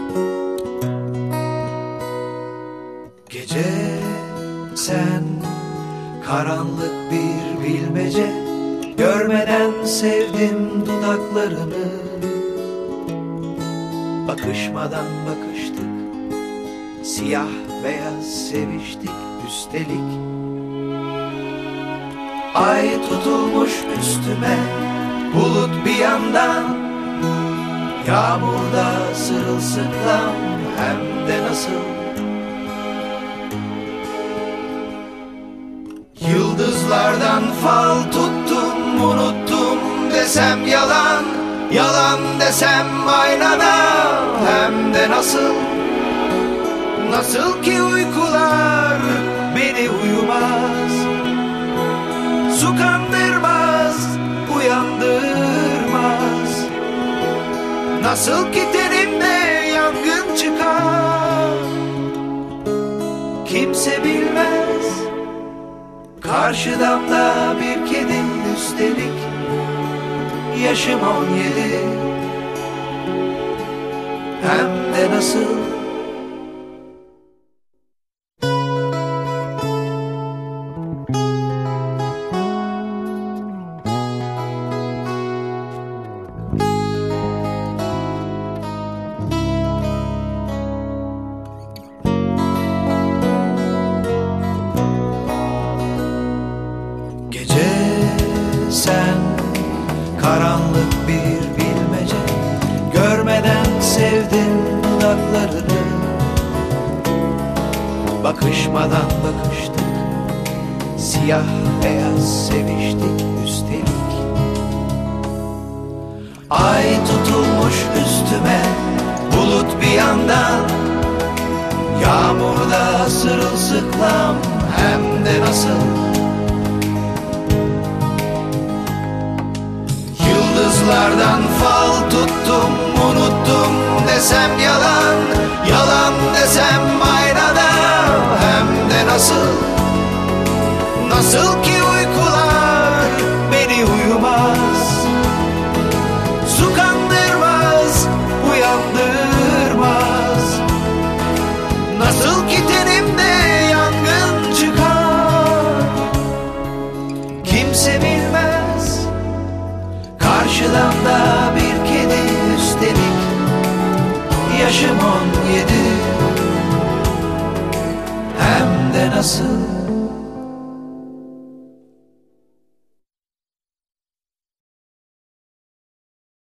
Gece sen karanlık bir bilmece, görmeden sevdim dudaklarını. Bakışmadan bakıştık, siyah beyaz seviştik üstelik. Ay tutulmuş üstüme, bulut bir yandan, yağmurda sırılsıklam hem de nasıl. Yıldızlardan fal tuttum, unuttum desem yalan, yalan desem aynada hem de nasıl. Nasıl ki uykular beni uyumaz, su kandırmaz, uyandırmaz. Nasıl ki tenimde yangın çıkar, kimse bilmez. Karşı damda bir kedi üstelik, yaşım 17 hem de nasıl. Sen karanlık bir bilmece, görmeden sevdim dudaklarını. Bakışmadan bakıştık, siyah beyaz seviştik üstelik. Ay tutulmuş üstüme, bulut bir yandan, yağmurda sırılsıklam hem de nasıl. Yıldızlardan fal tuttum, unuttum desem yalan, yalan desem aynada hem de nasıl. Nasıl ki uykular beni uyumaz, su kandırmaz, uyandırmaz. Nasıl ki tenimde yangın çıkar, kimse bilmez. Karşılamda bir kedi üstelik, yaşım 17 hem de nasıl.